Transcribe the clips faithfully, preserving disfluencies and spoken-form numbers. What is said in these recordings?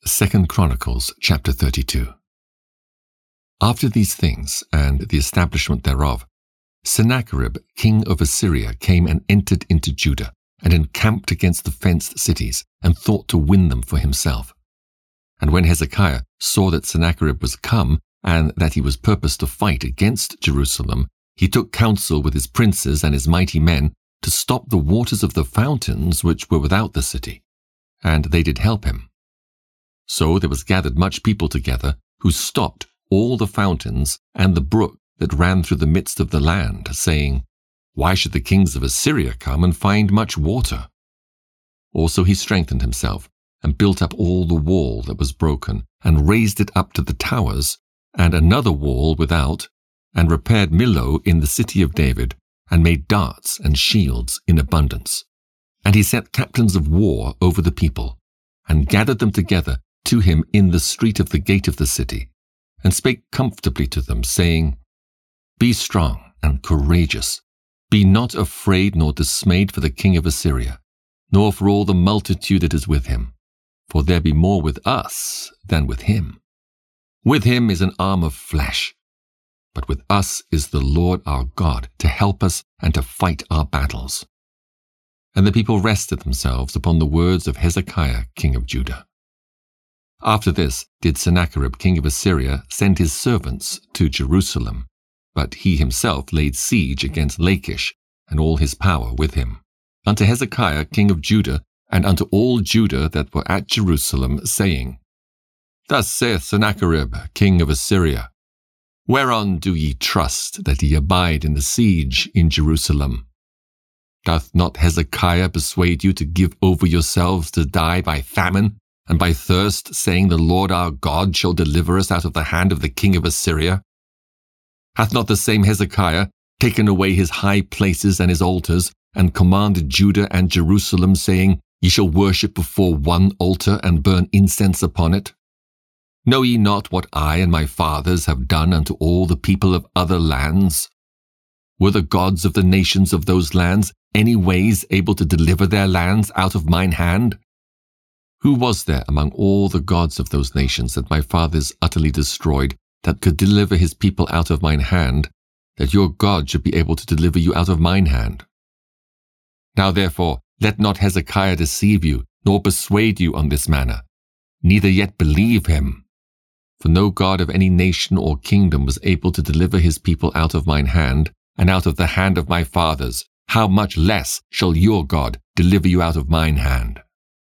Second Chronicles chapter thirty-two. After these things, and the establishment thereof, Sennacherib king of Assyria came and entered into Judah, and encamped against the fenced cities, and thought to win them for himself. And when Hezekiah saw that Sennacherib was come, and that he was purposed to fight against Jerusalem, he took counsel with his princes and his mighty men to stop the waters of the fountains which were without the city, and they did help him. So there was gathered much people together, who stopped all the fountains and the brook that ran through the midst of the land, saying, Why should the kings of Assyria come and find much water? Also he strengthened himself, and built up all the wall that was broken, and raised it up to the towers, and another wall without, and repaired Millo in the city of David, and made darts and shields in abundance. And he set captains of war over the people, and gathered them together to him in the street of the gate of the city, and spake comfortably to them, saying, Be strong and courageous, be not afraid nor dismayed for the king of Assyria, nor for all the multitude that is with him, for there be more with us than with him. With him is an arm of flesh, but with us is the Lord our God to help us and to fight our battles. And the people rested themselves upon the words of Hezekiah king of Judah. After this did Sennacherib king of Assyria send his servants to Jerusalem, but he himself laid siege against Lachish, and all his power with him, unto Hezekiah king of Judah, and unto all Judah that were at Jerusalem, saying, Thus saith Sennacherib king of Assyria, Whereon do ye trust that ye abide in the siege in Jerusalem? Doth not Hezekiah persuade you to give over yourselves to die by famine, and by thirst, saying, The Lord our God shall deliver us out of the hand of the king of Assyria? Hath not the same Hezekiah taken away his high places and his altars, and commanded Judah and Jerusalem, saying, Ye shall worship before one altar, and burn incense upon it? Know ye not what I and my fathers have done unto all the people of other lands? Were the gods of the nations of those lands any ways able to deliver their lands out of mine hand? Who was there among all the gods of those nations that my fathers utterly destroyed, that could deliver his people out of mine hand, that your God should be able to deliver you out of mine hand? Now therefore, let not Hezekiah deceive you, nor persuade you on this manner, neither yet believe him. For no God of any nation or kingdom was able to deliver his people out of mine hand, and out of the hand of my fathers. How much less shall your God deliver you out of mine hand?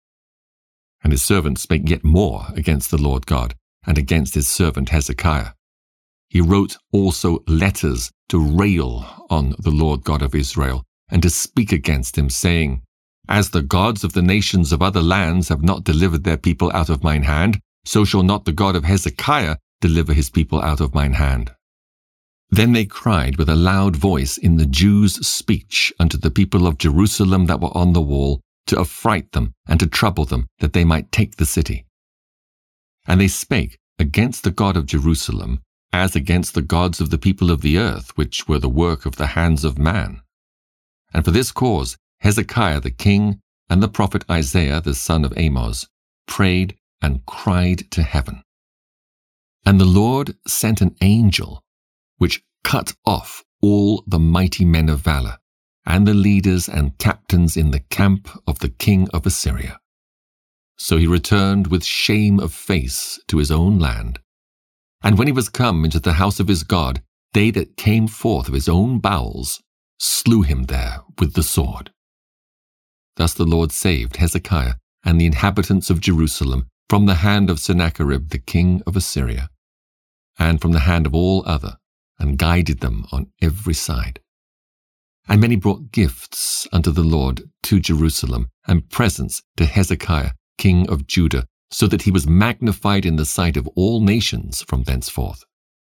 And his servant spake yet more against the Lord God, and against his servant Hezekiah. He wrote also letters to rail on the Lord God of Israel, and to speak against him, saying, As the gods of the nations of other lands have not delivered their people out of mine hand, so shall not the God of Hezekiah deliver his people out of mine hand. Then they cried with a loud voice in the Jews' speech unto the people of Jerusalem that were on the wall, to affright them and to trouble them, that they might take the city. And they spake against the God of Jerusalem, as against the gods of the people of the earth, which were the work of the hands of man. And for this cause Hezekiah the king and the prophet Isaiah the son of Amoz prayed and cried to heaven. And the Lord sent an angel, which cut off all the mighty men of valor, and the leaders and captains in the camp of the king of Assyria. So he returned with shame of face to his own land. And when he was come into the house of his God, they that came forth of his own bowels slew him there with the sword. Thus the Lord saved Hezekiah and the inhabitants of Jerusalem from the hand of Sennacherib the king of Assyria, and from the hand of all other, and guided them on every side. And many brought gifts unto the Lord to Jerusalem, and presents to Hezekiah king of Judah, so that he was magnified in the sight of all nations from thenceforth.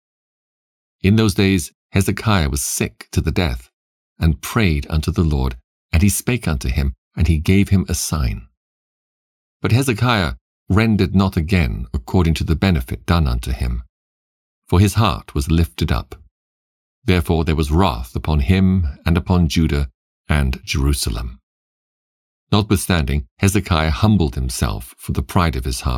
In those days Hezekiah was sick to the death, and prayed unto the Lord, and he spake unto him, and he gave him a sign. But Hezekiah rendered not again according to the benefit done unto him, for his heart was lifted up. Therefore there was wrath upon him and upon Judah and Jerusalem. Notwithstanding, Hezekiah humbled himself for the pride of his heart,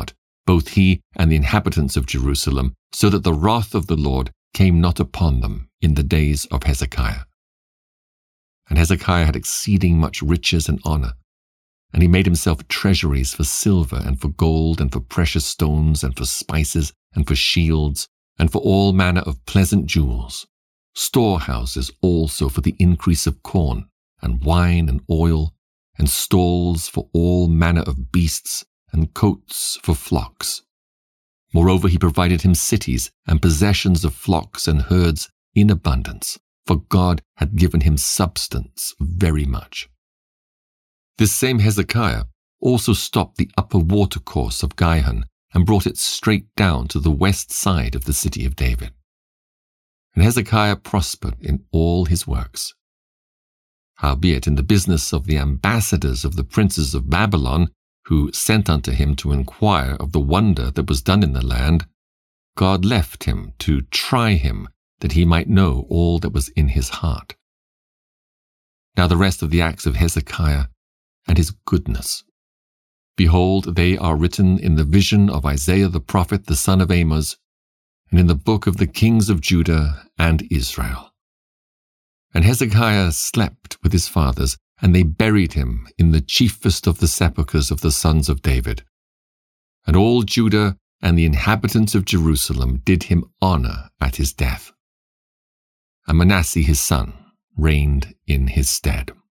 both he and the inhabitants of Jerusalem, so that the wrath of the Lord came not upon them in the days of Hezekiah. And Hezekiah had exceeding much riches and honor, and he made himself treasuries for silver and for gold and for precious stones and for spices and for shields and for all manner of pleasant jewels, storehouses also for the increase of corn and wine and oil, and stalls for all manner of beasts, and coats for flocks. Moreover, he provided him cities and possessions of flocks and herds in abundance, for God had given him substance very much. This same Hezekiah also stopped the upper watercourse of Gihon and brought it straight down to the west side of the city of David. And Hezekiah prospered in all his works. Howbeit, in the business of the ambassadors of the princes of Babylon, who sent unto him to inquire of the wonder that was done in the land, God left him to try him, that he might know all that was in his heart. Now the rest of the acts of Hezekiah and his goodness, behold, they are written in the vision of Isaiah the prophet, the son of Amoz, and in the book of the kings of Judah and Israel. And Hezekiah slept with his fathers, and they buried him in the chiefest of the sepulchres of the sons of David. And all Judah and the inhabitants of Jerusalem did him honor at his death. And Manasseh his son reigned in his stead.